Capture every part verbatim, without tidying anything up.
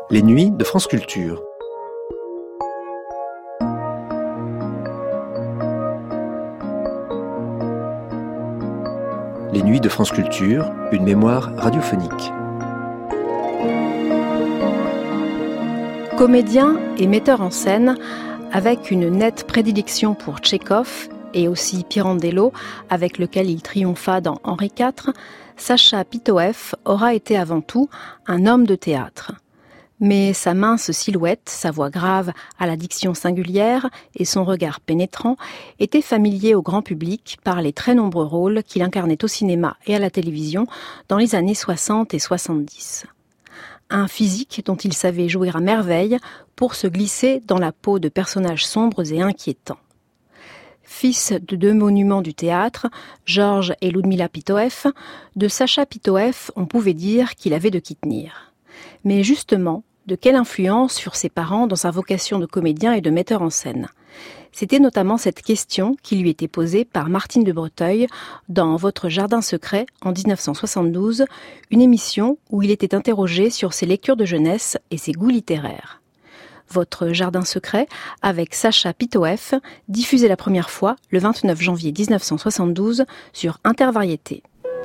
Les nuits de France Culture. Les nuits de France Culture, une mémoire radiophonique. Comédien et metteur en scène, avec une nette prédilection pour Tchekhov et aussi Pirandello, avec lequel il triompha dans Henri quatre, Sacha Pitoev aura été avant tout un homme de théâtre. Mais sa mince silhouette, sa voix grave à la diction singulière et son regard pénétrant étaient familiers au grand public par les très nombreux rôles qu'il incarnait au cinéma et à la télévision dans les années soixante et soixante-dix. Un physique dont il savait jouir à merveille pour se glisser dans la peau de personnages sombres et inquiétants. Fils de deux monuments du théâtre, Georges et Ludmila Pitoev, de Sacha Pitoev, on pouvait dire qu'il avait de qui tenir. Mais justement, de quelle influence sur ses parents dans sa vocation de comédien et de metteur en scène ? C'était notamment cette question qui lui était posée par Martine de Breteuil dans Votre jardin secret en dix-neuf cent soixante-douze, une émission où il était interrogé sur ses lectures de jeunesse et ses goûts littéraires. Votre jardin secret avec Sacha Pitoev, diffusé la première fois le vingt-neuf janvier dix-neuf cent soixante-douze sur Intervariété.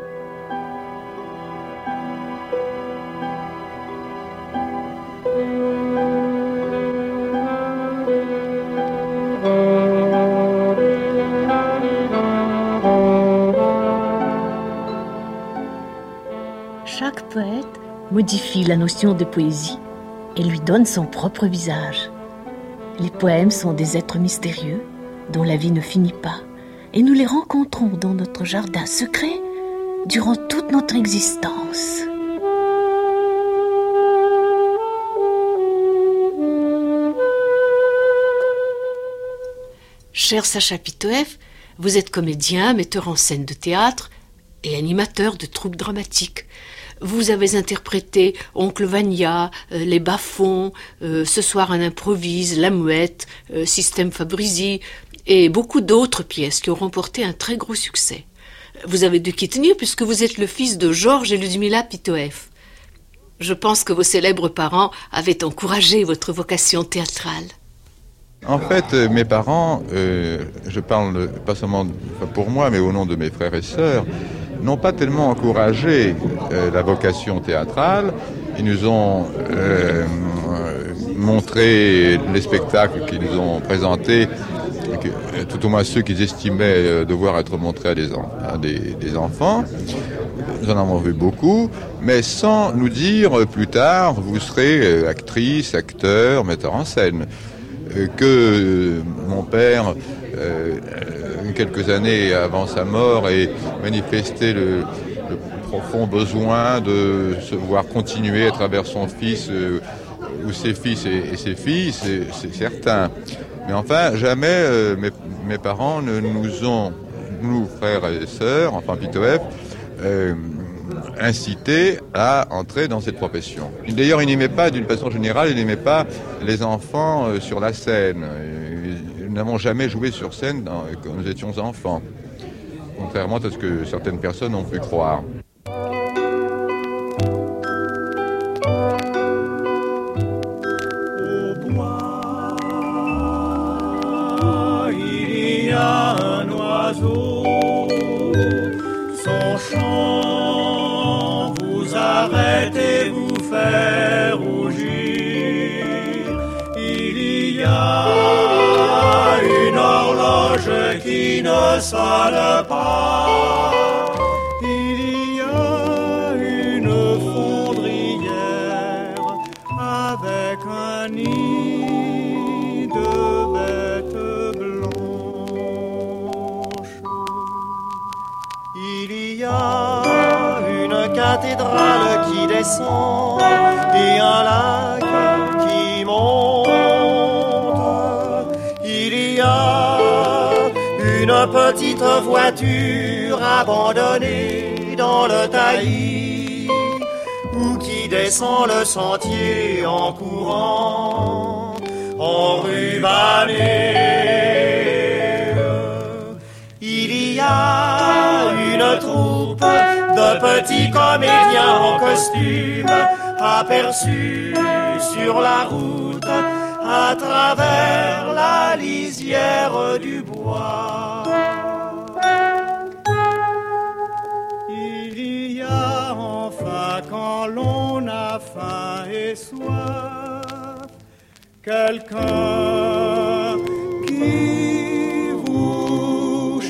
Chaque poète modifie la notion de poésie et lui donne son propre visage. Les poèmes sont des êtres mystérieux dont la vie ne finit pas et nous les rencontrons dans notre jardin secret durant toute notre existence. Cher Sacha Pitoev, vous êtes comédien, metteur en scène de théâtre et animateur de troupes dramatiques. Vous avez interprété Oncle Vania, euh, Les Bas-fonds, euh, Ce soir on improvise, La Mouette, euh, Système Fabrizi et beaucoup d'autres pièces qui ont remporté un très gros succès. Vous avez de qui tenir puisque vous êtes le fils de Georges et Ludmila Pitoev. Je pense que vos célèbres parents avaient encouragé votre vocation théâtrale. En fait, mes parents, euh, je parle pas seulement pour moi, mais au nom de mes frères et sœurs, n'ont pas tellement encouragé euh, la vocation théâtrale. Ils nous ont euh, montré les spectacles qu'ils nous ont présentés, que, tout au moins ceux qu'ils estimaient euh, devoir être montrés à des, en, à des, des enfants. Nous en avons vu beaucoup, mais sans nous dire plus tard, vous serez actrice, acteur, metteur en scène. Que mon père, euh, quelques années avant sa mort, ait manifesté le, le profond besoin de se voir continuer à travers son fils euh, ou ses fils et, et ses filles, c'est, c'est certain. Mais enfin, jamais euh, mes, mes parents ne nous ont, nous frères et sœurs, enfin Pitoev, euh, incité à entrer dans cette profession. D'ailleurs, il n'aimait pas, d'une façon générale, il n'aimait pas les enfants euh, sur la scène. Et nous n'avons jamais joué sur scène dans, quand nous étions enfants, contrairement à ce que certaines personnes ont pu croire. Au bois, il y a un oiseau, son chant arrêtez vous faire rougir. Il y a une horloge qui ne sonne pas. Il y a une fondrière avec un nid de bêtes blanches. Il y a une cathédrale qui descend et un lac qui monte. Il y a une petite voiture abandonnée dans le taillis ou qui descend le sentier en courant, enrubanné. Il y a une troupe de petits comédiens en costume aperçu sur la route à travers la lisière du bois. Il y a enfin quand l'on a faim et soif quelqu'un qui vous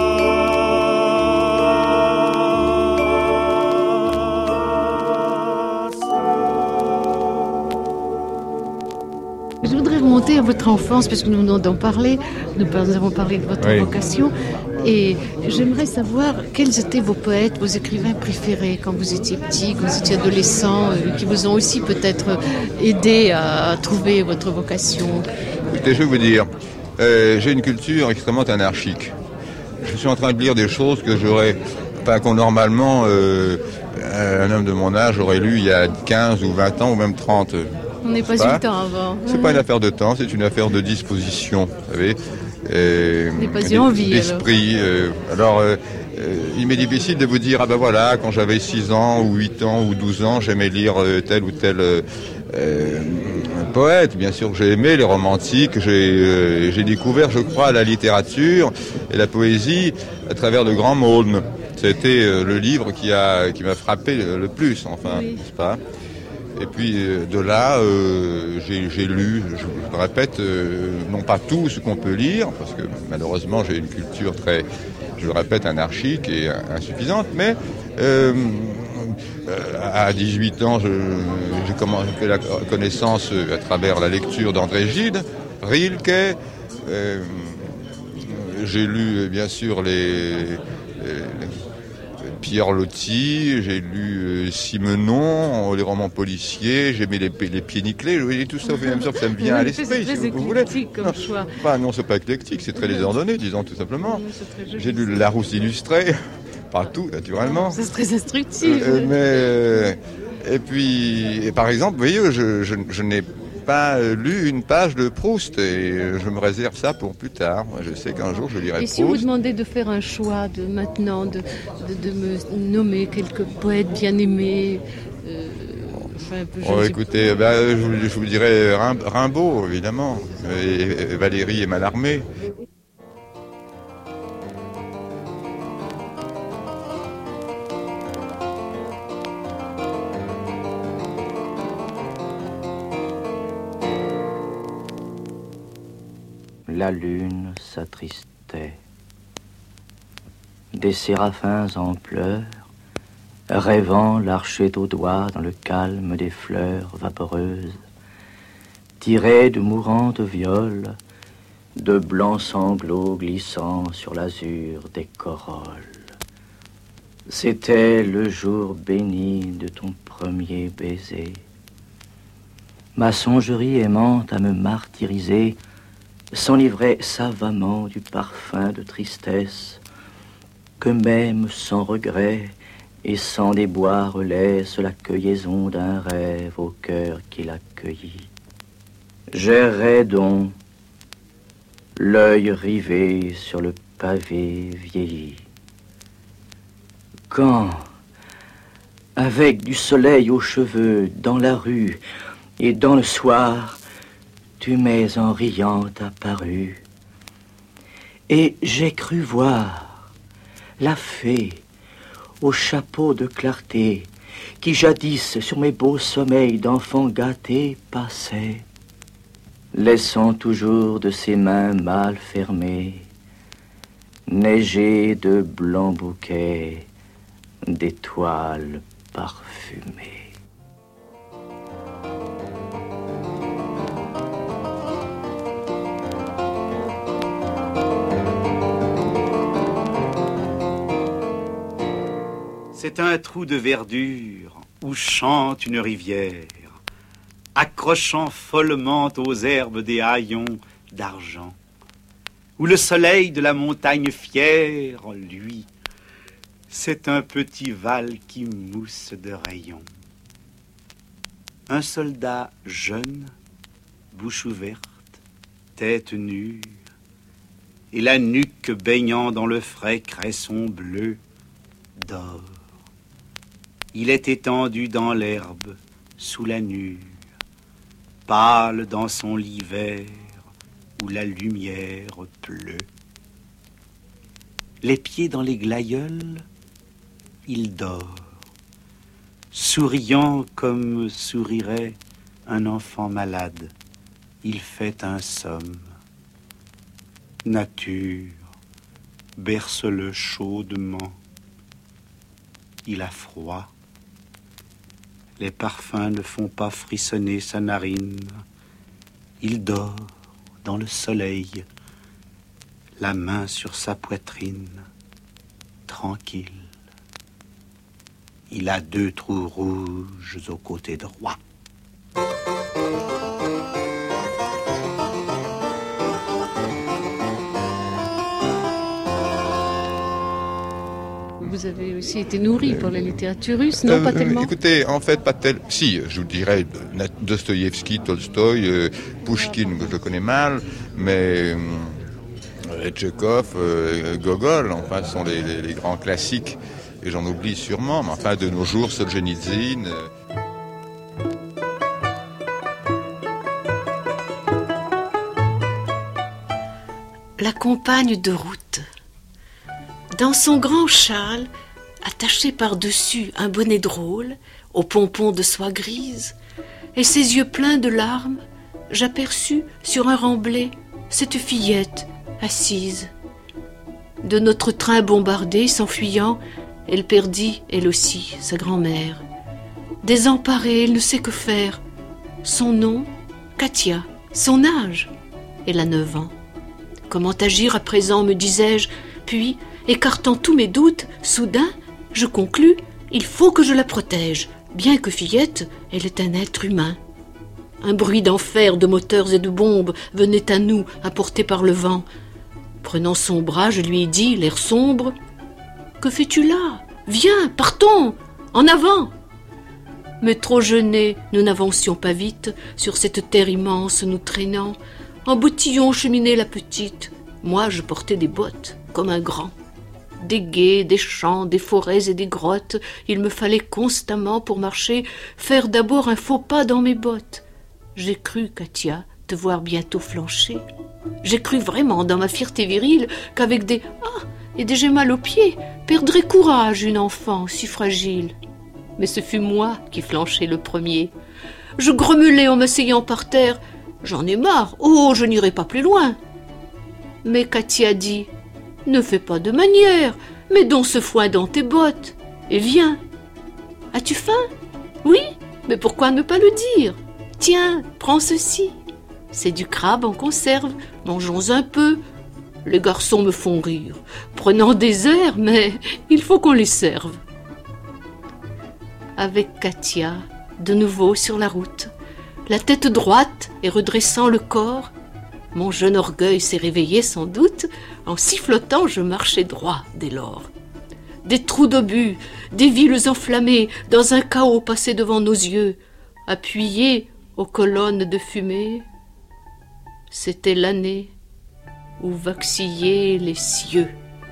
Je voudrais remonter à votre enfance, parce que nous venons d'en parler, nous avons parlé de votre oui. vocation, et j'aimerais savoir quels étaient vos poètes, vos écrivains préférés quand vous étiez petit, quand vous étiez adolescent, euh, qui vous ont aussi peut-être aidé à trouver votre vocation. Écoutez, je vais vous dire, euh, j'ai une culture extrêmement anarchique. Je suis en train de lire des choses que j'aurais, enfin, qu'on normalement, euh, un homme de mon âge aurait lu il y a quinze ou vingt ans, ou même trente. On n'est pas eu le temps avant. C'est pas une affaire de temps, c'est une affaire de disposition, vous savez. Euh, on n'est pas eu envie, d'esprit. alors, euh, alors euh, euh, il m'est difficile de vous dire, ah ben voilà, quand j'avais six ans, ou huit ans, ou douze ans, j'aimais lire euh, tel ou tel euh, euh, poète. Bien sûr que j'ai aimé les romantiques, j'ai, euh, j'ai découvert, je crois, la littérature et la poésie à travers de grands Maulnes. C'était euh, le livre qui, a, qui m'a frappé le, le plus, enfin, oui. N'est-ce pas ? Et puis de là, euh, j'ai, j'ai lu, je le répète, euh, non pas tout ce qu'on peut lire, parce que malheureusement j'ai une culture très, je le répète, anarchique et insuffisante, mais euh, à dix-huit ans, je, j'ai commencé fait la connaissance à travers la lecture d'André Gide, Rilke, euh, j'ai lu bien sûr les... les Pierre Loti, j'ai lu euh, Simenon, les romans policiers, j'ai mis les, les pieds nickelés, je vous dis tout ça au fur et à mesure que ça me vient à l'esprit, c'est si vous, vous voulez. Comme non, choix. Bah, non, c'est pas éclectique, c'est très désordonné, disons tout simplement. Non, j'ai lu Larousse illustré, pas tout, naturellement. C'est très instructif. Euh, mais, euh, et puis, et par exemple, vous voyez, je, je, je n'ai pas lu une page de Proust et je me réserve ça pour plus tard. Je sais qu'un jour je lirai Proust. Et si vous demandez de faire un choix de maintenant, de, de, de me nommer quelques poètes bien aimés, euh, enfin, un peu, oh, écoutez, bah, je, vous, je vous dirais Rimbaud, évidemment, et, et Valérie et Mallarmé. La lune s'attristait. Des séraphins en pleurs, rêvant l'archaient au doigt dans le calme des fleurs vaporeuses, tiraient de mourantes violes, de blancs sanglots glissant sur l'azur des corolles. C'était le jour béni de ton premier baiser. Ma songerie aimante à me martyriser s'enivrait savamment du parfum de tristesse que même sans regret et sans déboire laisse la cueilliaison d'un rêve au cœur qui l'accueillit. J'errais donc, l'œil rivé sur le pavé vieilli. Quand, avec du soleil aux cheveux, dans la rue et dans le soir, tu m'es en riant apparu, et j'ai cru voir la fée au chapeau de clarté qui jadis sur mes beaux sommeils d'enfant gâté passait, laissant toujours de ses mains mal fermées neiger de blancs bouquets d'étoiles parfumées. C'est un trou de verdure où chante une rivière, accrochant follement aux herbes des haillons d'argent, où le soleil de la montagne fière, lui, c'est un petit val qui mousse de rayons. Un soldat jeune, bouche ouverte, tête nue, et la nuque baignant dans le frais cresson bleu d'or. Il est étendu dans l'herbe, sous la nue, pâle dans son lit vert où la lumière pleut. Les pieds dans les glaïeuls, il dort, souriant comme sourirait un enfant malade. Il fait un somme. Nature berce-le chaudement. Il a froid. Les parfums ne font pas frissonner sa narine. Il dort dans le soleil, la main sur sa poitrine, tranquille. Il a deux trous rouges au côté droit. Vous avez aussi été nourri par la littérature russe, non, euh, pas tellement. Écoutez, en fait, pas tel. Si, je vous dirais Dostoïevski, Tolstoï, euh, Pouchkine, que je connais mal, mais euh, Tchekhov, euh, Gogol, enfin, ce sont les, les, les grands classiques, et j'en oublie sûrement, mais enfin, de nos jours, Solzhenitsyn. Euh... La compagne de route. Dans son grand châle, attaché par-dessus un bonnet drôle, aux pompons de soie grise, et ses yeux pleins de larmes, j'aperçus sur un remblai cette fillette assise. De notre train bombardé, s'enfuyant, elle perdit, elle aussi, sa grand-mère. Désemparée, elle ne sait que faire. Son nom, Katia. Son âge, elle a neuf ans. Comment agir à présent, me disais-je, puis, écartant tous mes doutes, soudain, je conclus, il faut que je la protège, bien que fillette, elle est un être humain. Un bruit d'enfer, de moteurs et de bombes venait à nous, apporté par le vent. Prenant son bras, je lui ai dit, l'air sombre, « Que fais-tu là? Viens, partons, en avant !» Mais trop gênés, nous n'avancions pas vite, sur cette terre immense nous traînant. En boutillon cheminait la petite, moi je portais des bottes, comme un grand. Des gués, des champs, des forêts et des grottes, il me fallait constamment pour marcher faire d'abord un faux pas dans mes bottes. J'ai cru, Katia, te voir bientôt flancher. J'ai cru vraiment dans ma fierté virile qu'avec des « ah » et des « j'ai mal aux pieds » perdrait courage une enfant si fragile. Mais ce fut moi qui flanchai le premier. Je grommelai en m'asseyant par terre. J'en ai marre, oh, je n'irai pas plus loin. Mais Katia dit, ne fais pas de manière, mets donc ce foin dans tes bottes, et viens. As-tu faim? Oui, mais pourquoi ne pas le dire? Tiens, prends ceci. C'est du crabe en conserve, mangeons un peu. Les garçons me font rire, prenant des airs, mais il faut qu'on les serve. Avec Katia, de nouveau sur la route, la tête droite et redressant le corps, mon jeune orgueil s'est réveillé sans doute, en sifflotant je marchais droit dès lors. Des trous d'obus, des villes enflammées, dans un chaos passé devant nos yeux, appuyés aux colonnes de fumée, c'était l'année où vaccillaient les cieux.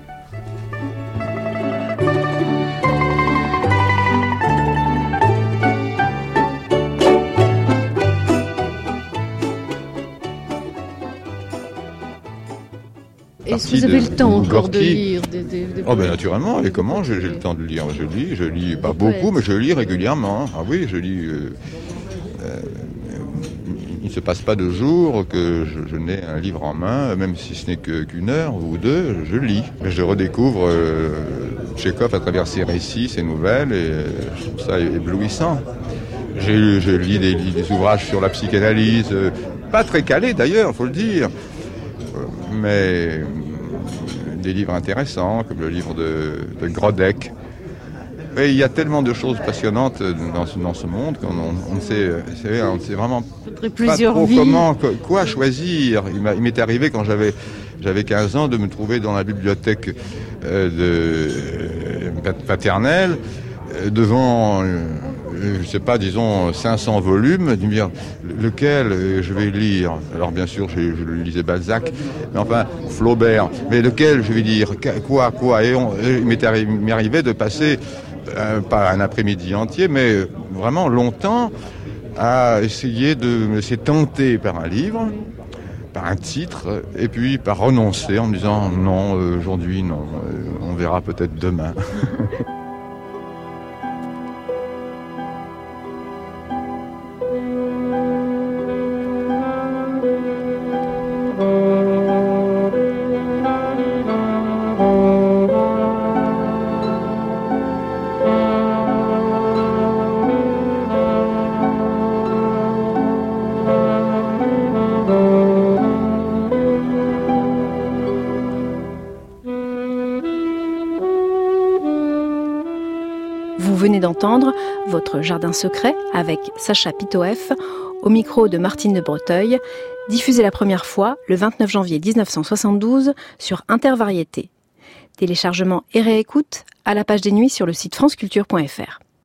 Est-ce que vous avez le temps encore de lire des, des, des Oh ben naturellement, et comment j'ai, j'ai le temps de lire? Je lis, je lis pas beaucoup, mais je lis régulièrement. Ah oui, je lis. Euh, euh, il ne se passe pas de jour que je, je n'ai un livre en main, même si ce n'est que, qu'une heure ou deux, je lis. Je redécouvre euh, Tchekhov à travers ses récits, ses nouvelles, et je trouve ça éblouissant. J'ai, je lis des, des ouvrages sur la psychanalyse, euh, pas très calés d'ailleurs, il faut le dire, mais des livres intéressants, comme le livre de, de Grodek. Et il y a tellement de choses passionnantes dans ce, dans ce monde qu'on on, on ne sait, c'est, on ne sait vraiment pas trop vies. comment, quoi choisir. Il, m'a, il m'est arrivé quand j'avais, j'avais quinze ans de me trouver dans la bibliothèque euh, de, euh, paternelle, euh, devant, euh, je ne sais pas, disons cinq cents volumes, de me dire lequel je vais lire. Alors bien sûr, je, je lisais Balzac, mais enfin Flaubert. Mais lequel je vais lire? Quoi, quoi? Et on, il m'est arrivé, m'est arrivé de passer Euh, pas un après-midi entier, mais vraiment longtemps à essayer de me laisser tenter par un livre, par un titre, et puis par renoncer en me disant non, euh, aujourd'hui non, euh, on verra peut-être demain. Vous venez d'entendre Votre jardin secret avec Sacha Pitoëff au micro de Martine de Breteuil, diffusé la première fois le vingt-neuf janvier dix-neuf cent soixante-douze sur Intervariété. Téléchargement et réécoute à la page des nuits sur le site franceculture point f r.